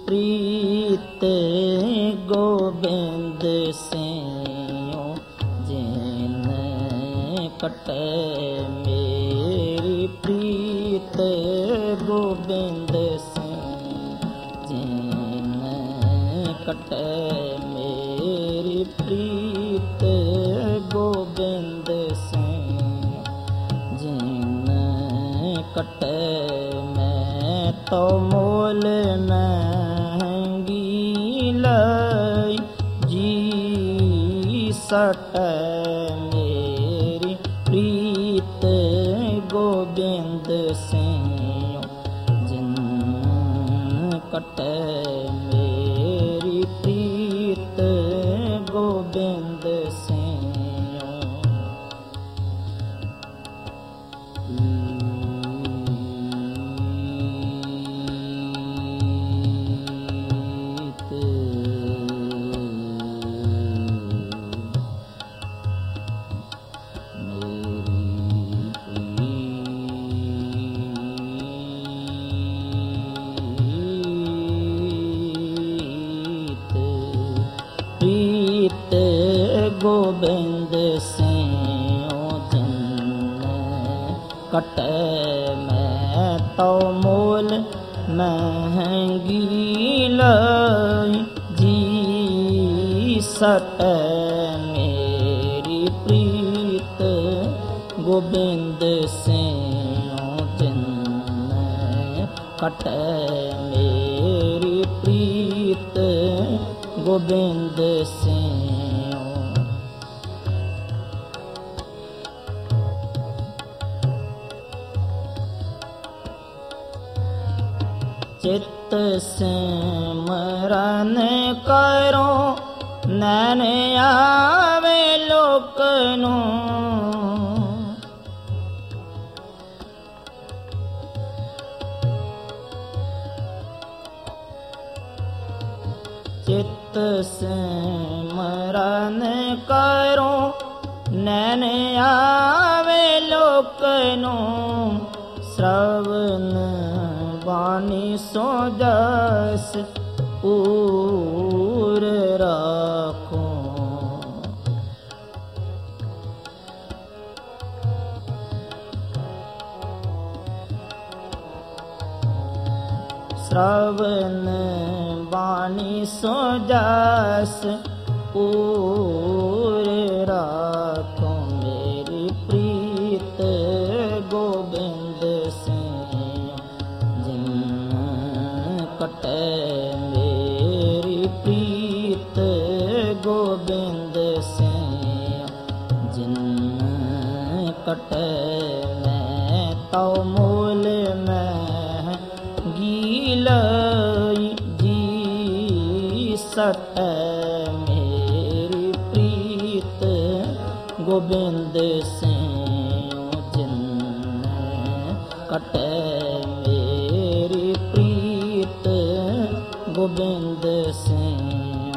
ਪ੍ਰੀਤ ਗੋਬਿੰਦ ਸਿਉ ਜਿਨ ਕਟੈ ਮੇਰੀ ਪ੍ਰੀਤ ਗੋਬਿੰਦ ਸਿਉ ਜਿਨ ਕਟੈ ਮੇਰੀ ਪ੍ਰੀਤ ਗੋਬਿੰਦ ਸਿਉ ਜਿਨ ਕਟੈ ਮੈਂ ਤੋ ਮੋਲ ਮਹਿੰਗੀ ਲਈ ਜੀ ਸਟੈ ਮੇਰੀ ਪ੍ਰੀਤ ਗੋਬਿੰਦ ਸਿਉ ਜਿਨ ਕਟੈ ਮੇਰੀ ਪ੍ਰੀਤ ਗੋਬਿੰਦ ਸਿਉ ਪ੍ਰੀਤ ਗੋਬਿੰਦ ਸਿਉ ਜਿਨ ਕਟੈ ਮੈਂ ਤੋ ਮੋਲ ਮਹਿੰਗੀ ਲਈ ਜੀ ਸਟੈ ਮੇਰੀ ਪ੍ਰੀਤ ਗੋਬਿੰਦ ਸਿਉ ਜਿਨ ਕਟੈ ਮੇਰੀ ਪ੍ਰੀਤ ਗੋਬਿੰਦ ਸਿਉ ਚਿੱਤ ਸਿਮਰਨ ਕਰੋ ਨੈਣ ਆਵੇ ਲੋਕ ਨੂੰ ਚਿੱਤ ਸਿਮਰਨ ਕਰੋ ਨੈਣ ਆਵੇ ਲੋਕ ਨੂੰ ਸ਼ਰਵਨ ਬਾਣੀ ਸੋ ਜਸ ਪੂਰ ਰਾਖੋ ਸ਼ਰਵਨ ਬਾਣੀ ਸੋ ਜਸ ਪੂਰ ਰਾਖੋ ਮੇਰੀ ਪ੍ਰੀਤ ਗੋਬਿੰਦ ਸਿਉ ਜਿਨ ਕਟੈ ਮੇਰੀ ਪ੍ਰੀਤ ਗੋਬਿੰਦ ਸਿਉ ਜਿਨ ਕਟੈ ਮੈਂ ਤਉ ਮੋਲ ਮਹਿੰਗੀ ਲਈ ਜੀ ਸਟੈ ਮੇਰੀ ਪ੍ਰੀਤ ਗੋਬਿੰਦ ਸਿਉ ਜਿਨ ਕਟੈ ਮੇਰੀ ਪ੍ਰੀਤ ਗੋਬਿੰਦ ਸਿਉ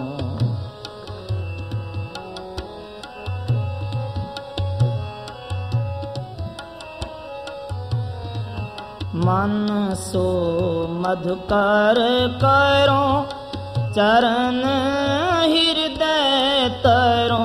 ਮਨ ਸੋ ਮਧੁਕਰ ਕਰੋ ਚਰਨ ਹਿਰਦੈ ਤਰੋ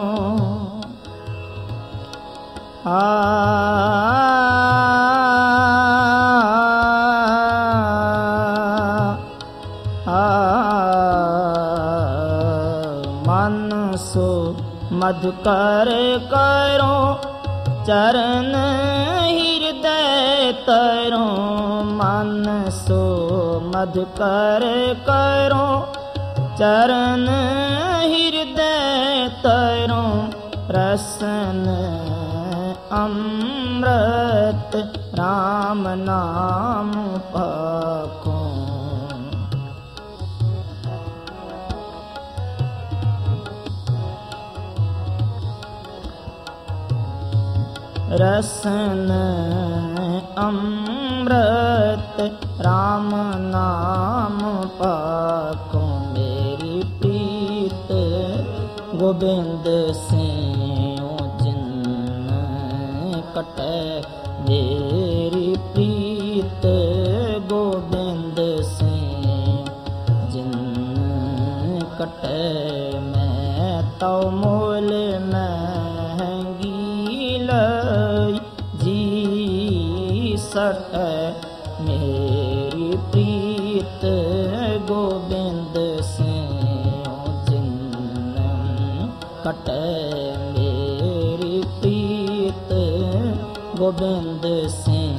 ਮਨ ਸੋ ਮਧੁਕਰ ਕਰੋ ਚਰਨ ਹਿਰਦੈ ਤਰੋ ਮਨ ਸੋ ਮਧੁਕਰ ਕਰੋ ਚਰਨ ਹਿਰਦੈ ਤਰੋ ਰਸਨ ਅੰਮ੍ਰਿਤ ਰਾਮ ਨਾਮ ਪਾਖੋ ਰਸਨ ਅੰਮ੍ਰਿਤ ਰਾਮ ਨਾਮ ਪਾਖੋ ਮੇਰੀ ਪ੍ਰੀਤ ਗੋਬਿੰਦ ਸਿਉ ਜਿਨ ਕਟੈ ਮੇਰੀ ਪ੍ਰੀਤ ਗੋਬਿੰਦ ਸਿਉ मैं तो मोल महंगी लई जी सट मेरी प्रीत गोबिंद सिंह जिन कट मेरी प्रीत गोबिंद सिंह।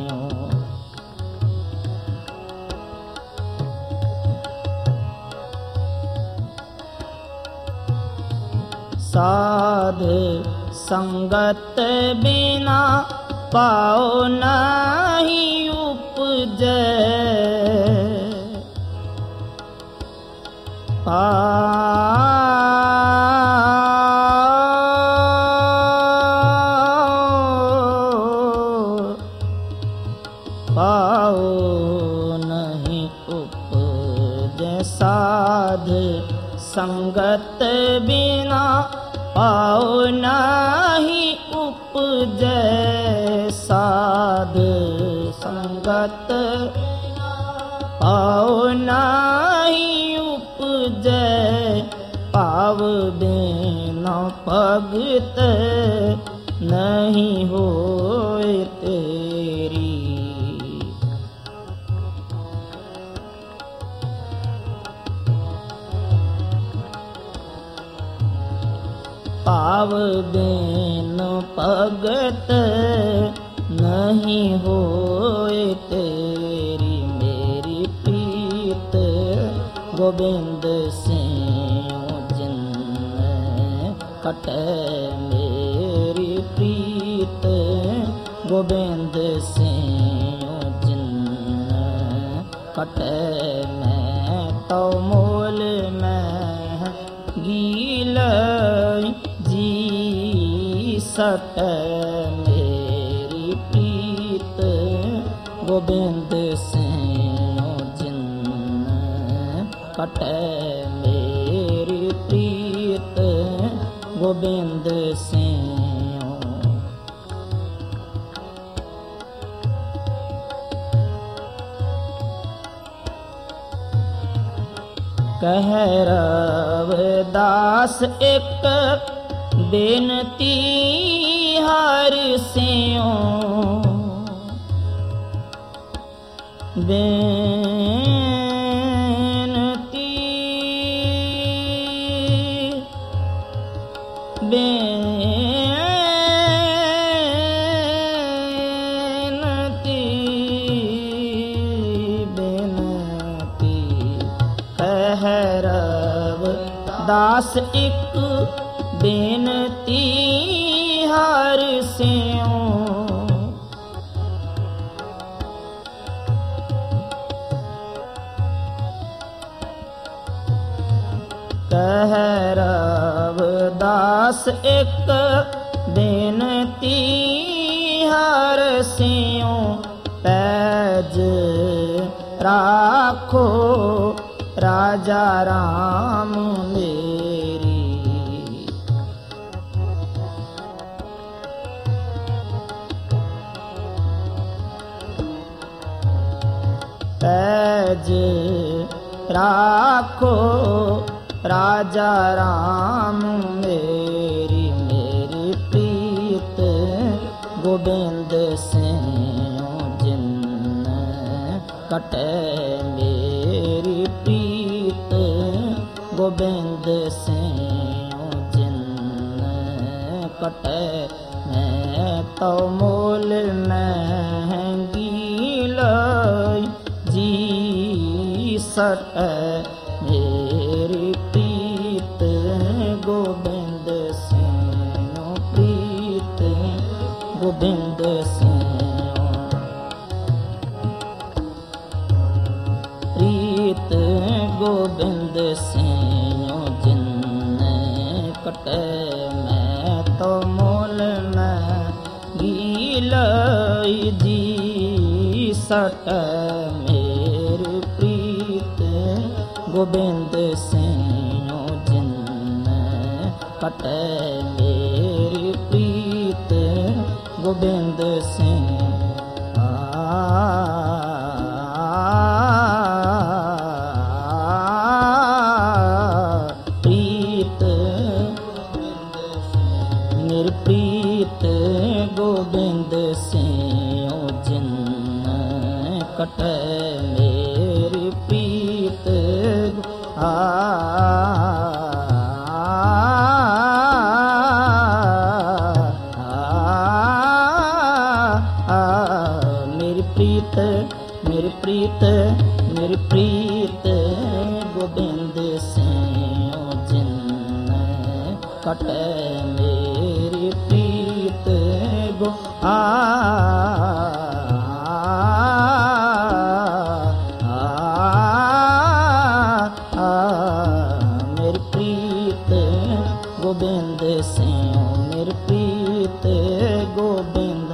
साध संगत बिना पाओ नहीं उपजै पाओ नहीं उपजै साध संगत बिना पाओ नहीं उपजै साध संगत पाओ नहीं उपजै पाव बिना भगत नहीं होए तेरी। पाव बिन भगत नहीं होए तेरी मेरी प्रीत गोबिंद सिंह जिन कट मेरी प्रीत गोबिंद सिंह जिन कट मैं तो मोल महंगी लई जी सट मेरी प्रीत गोबिंद सिंह जिन कट मेरी प्रीत गोबिंद सिंह। कह रविदास एक बेनती हर सियों बेनती बेनती बेनती कह रविदास एक बेनती हर सियों कह रविदास एक बेनती हर सियों पैज राखो राजा राम मेरी। पैज राखो राजा राम मेरी मेरी प्रीत गोबिंद सिंह जिन कट मेरी प्रीत गोबिंद सिंह जिन कट मैं तो मोल महंगी लई जी सट मेरी प्रीत गोबिंद सिंह प्रीत गोबिंद सिंह प्रीत गोबिंद सिंह जिन कट मैं तो मोल महंगी लई जी सट मेरी प्रीत गोबिंद सिंह जिन कट मेरी प्रीत गोबिंद सिंह। ਮੇਰੀ ਪ੍ਰੀਤ ਮੇਰੀ ਪ੍ਰੀਤ ਮੇਰੀ ਪ੍ਰੀਤ ਮੇਰੀ ਪ੍ਰੀਤ ਗੋਬਿੰਦ ਸਿਉ ਜਿਨ ਕਟੈ ਮੇਰੀ ਪ੍ਰੀਤ ਗੋ ਮੇਰੀ ਪ੍ਰੀਤ ਗੋਬਿੰਦ ਸਿਉ ਮੇਰੀ ਪ੍ਰੀਤ ਗੋਬਿੰਦ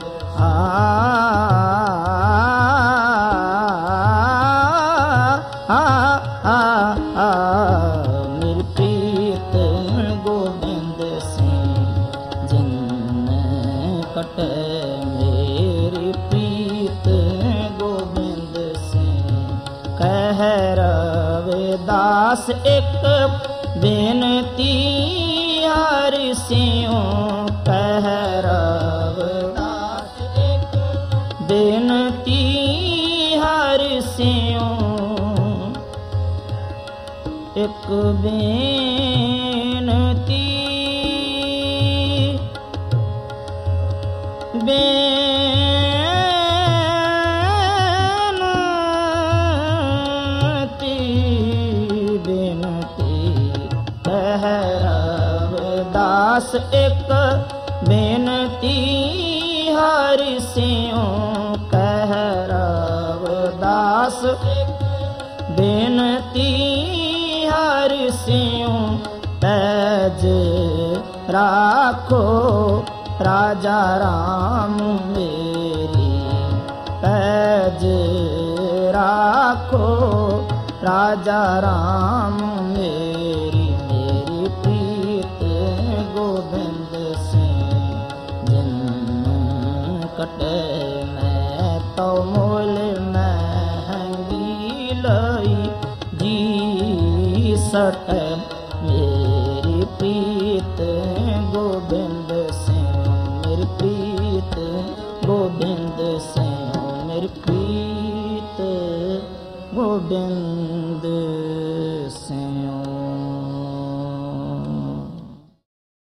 ਮੇਰੀ ਪ੍ਰੀਤ ਗੋਬਿੰਦ ਸਿਉ ਜਿਨ ਕਟੈ ਮੇਰੀ ਪ੍ਰੀਤ ਗੋਬਿੰਦ ਸਿਉ ਕਹਿ ਰਵਿਦਾਸ ਇੱਕ ਬੇਨਤੀ ਹਰਿ ਸਿਉ ਕਹਿ ਰਵਿਦਾਸ ਇੱਕ ਬੇਨਤੀ ਹਰਿ ਸਿਉ ਇੱਕ ਬੇਨਤੀ ਬੇਨਤੀ ਕਹਿ ਰਵਿਦਾਸ ਇੱਕ ਬੇਨਤੀ ਹਰਿ ਸਿਉ ਕਹਿ ਰਵਿਦਾਸ ਬੇਨਤੀ ਹਰਿ ਸਿਉ ਪੈਜ ਰਾਖੋ ਰਾਜਾ ਰਾਮ ਮੇਰੀ ਪੈਜ ਰਾਖੋ ਰਾਜਾ ਰਾਮ ਮੇਰੀ ਮੇਰੀ ਪ੍ਰੀਤ ਗੋਬਿੰਦ ਸਿਉ ਜਿਨ ਕਟੈ ਮੈਂ ਤਉ ਮੁਲ ਮਹਿੰਗੀ ਲਈ ਜੀ ਸਕੈ ਮੇਰੀ ਪ੍ਰੀਤ ਗੋਬਿੰਦ ਸਿਉ ਮੇਰੀ ਪ੍ਰੀਤ ਗੋਬਿੰਦ ਸਿਉ ਮੇਰੀ ਪ੍ਰੀਤ ਗੋਬਿੰਦ